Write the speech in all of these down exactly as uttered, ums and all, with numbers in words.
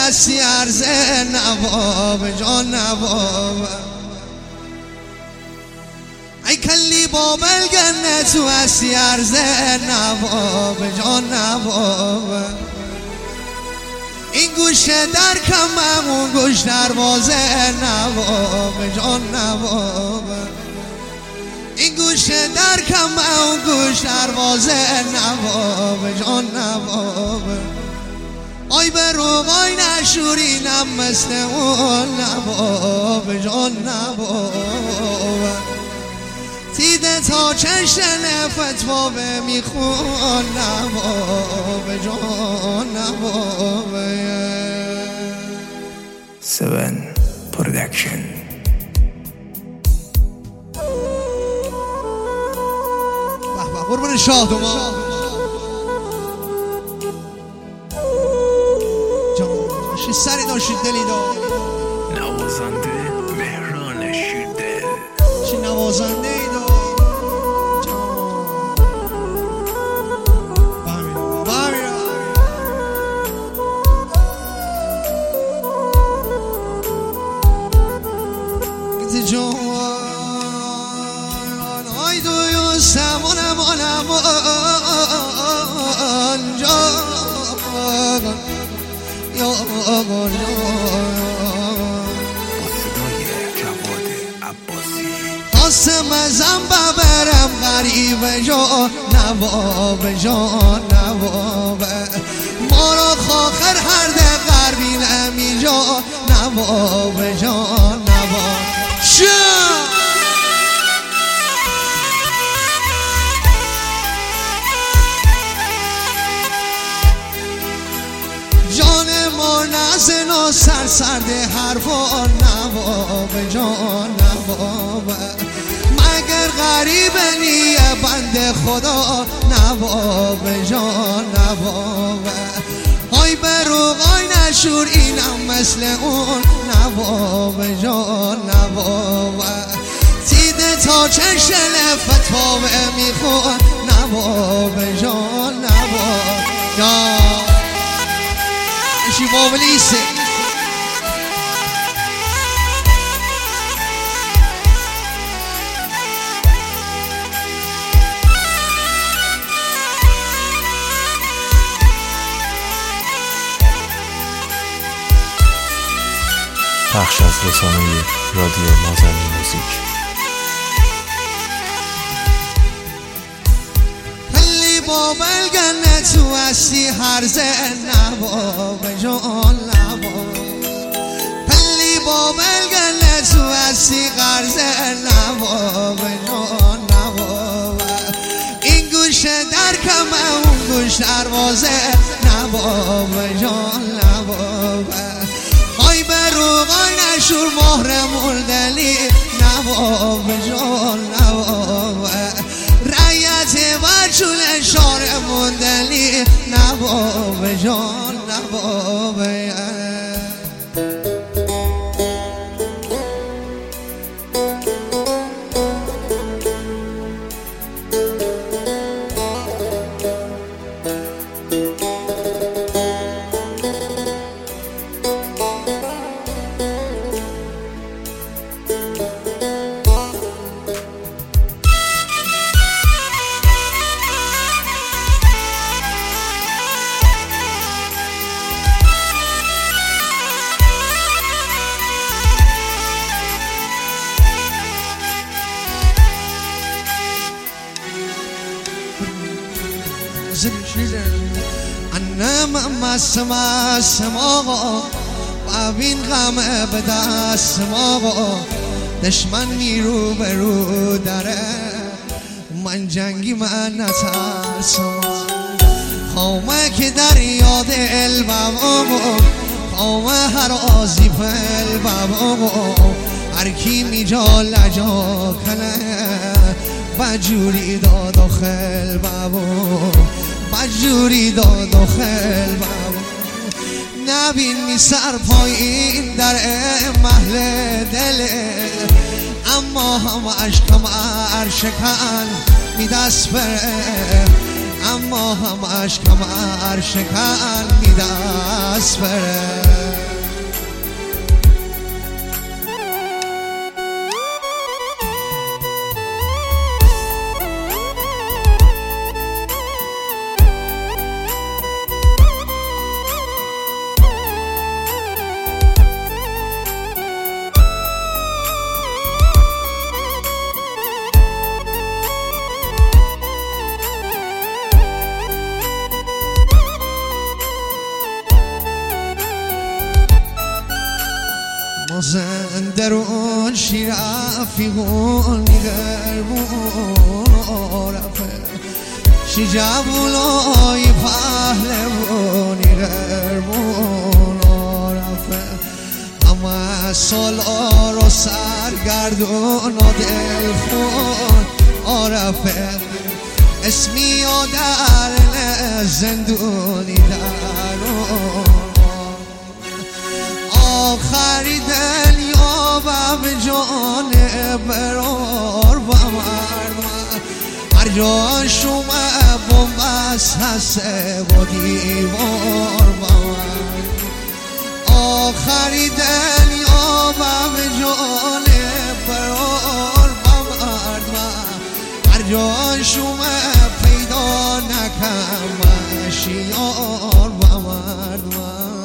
هستی عرض نواب جان نواب ای کلی بابل گنه تو هستی عرض نواب جان نواب این گوشه در کمم اون گوش دروازه نواب جان نواب این گوشه در کمم اون گوش دروازه نواب جان نواب آی به روغای نشورینم مثل اون نواب جان نواب تیده تا چشن فتوابه میخون نواب جان نواب سون پرودکشن قربان شاه تو ما جان باشی سری داشتی دلی دار نوازنده مهران شیردل چی نوازنده ای دار سمانم آنم آنجا یا آقا صدای جواد عباسی خواستم ازم ببرم غریب جا نواب جان نواب ما را خاخر هر ده غربی نمی جا نواب جان نواب شا جان ما نزن و سر سرده حرفان نواب جان نواب مگر غریب نیه بند خدا نواب جان نواب های به روغای نشور اینم مثل اون نواب جان نواب تیده تا چشن فتوابه میخون نواب جان نواب جان شي بابليسي پخش از رسانه رادیو مازنی موزیک خلی بابل گنه تو هستی هرزه نواب جان نواب خلی بابل گنه تو هستی غرزه نواب جان نواب این گوشه در کم اون گوش دروازه نواب جان نواب آی به روغای نشور مهر مولدلی نواب جان نواب رعیت و چول شار مولدلی نواب جان نواب انم مسم مسم آقا و بین غم به دستم آقا دشمن نیرو به رو داره من جنگی من نترسم خامه که در یاد البم آقا خامه هر آزی فلبم آقا هر کی می جا لجا کنه بجوری داد و خل بابا بجوری داد و خل بابا نبین می سر پایین در محل دله اما هم عشقم عرشکن می دست بره اما هم عشقم عرشکن می دست بره مازندران شیرافیقونی غربون عرفه شی جوولای پهلوانی غربون عرفه اما سالار و سرگردون و دلخون عرفه اسمی و در زندونی درون آخری دل یابم جان برار و مرد هر جا شما بومبست هسته و دیوار و مرد آخری دل یابم جان برار و مرد هر جا شما پیدا نکم شیار و مرد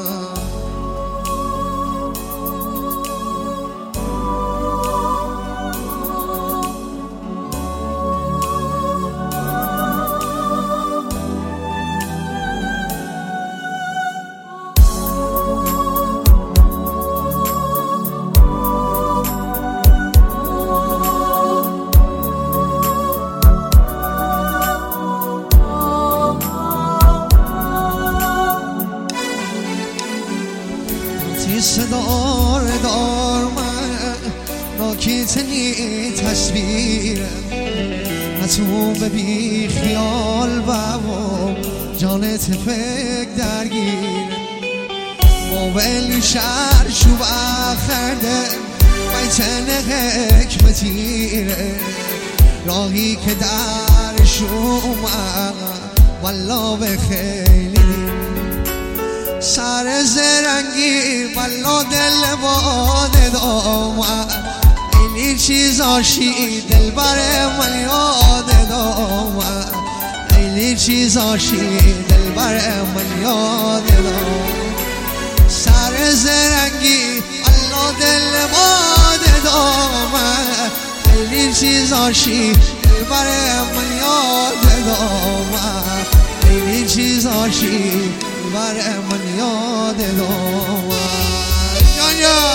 صدار دار من ناکیتنی تصویر نتون به بی خیال بابا جانت فکر درگیر موبل شهر شو بخرده بیتن حکمتیره راهی که در شما والا به خیلی سر زرنگی والا دل باد دامن اینی چیزاشی دل بر من یاد دامن اینی چیزاشی دل بر من یاد دامن سر زرنگی والا دل باد دامن اینی چیزاشی دل بر من یاد دامن اینی چیزاشی بر من یاد دامن جانیا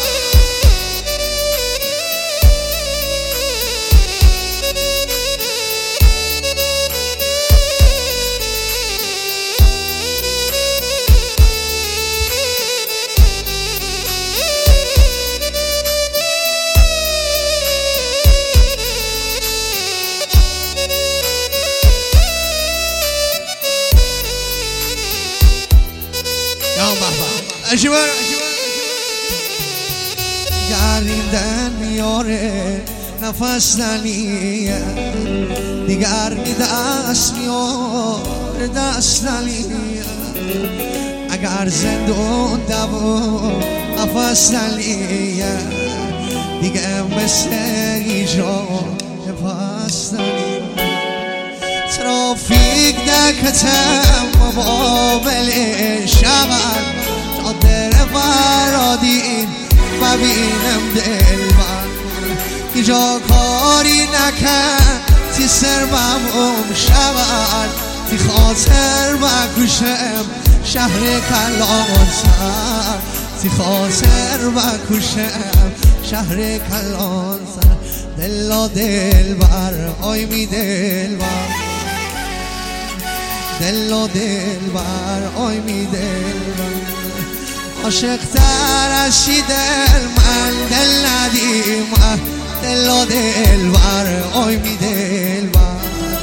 اشوار گریندن میاره نفس نلیه دیگر می دست میاره دست نلیه اگر زندون دو نفس نلیه دیگه مثل ایجا نفس نلیه ترافیک دکتم مقابل شغل در فرادین ببینم دل من ایجا کاری نکن تی سرمم ام شود تی خاطر بکشم شهر کلان سر تی خاطر بکشم شهر کلان سر دل و دل بر آی می دل بر دل و دل بر آی می دل بر عاشق تر از شی دل من دل ندیم دل و دل بر آی می دل بر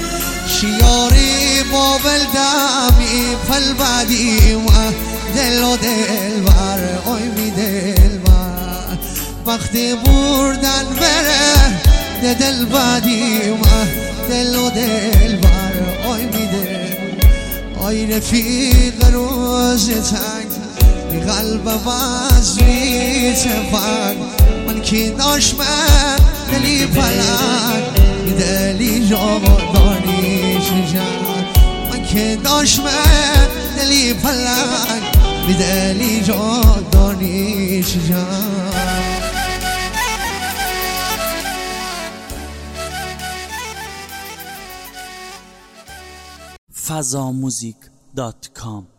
شیاری بابل دمی پل بدیم دل و دل بر آی می دل بر وقتی بردن بره دل بدیم دل و دل بر آی می دل آی رفیق روز تنگ قلب وزری تفنگ من کی داشت من دلی پلنگ دلی جاودانی شجن من کی داشت من دلی پلنگ دلی جاودانی شجن فضاموزیک دات کام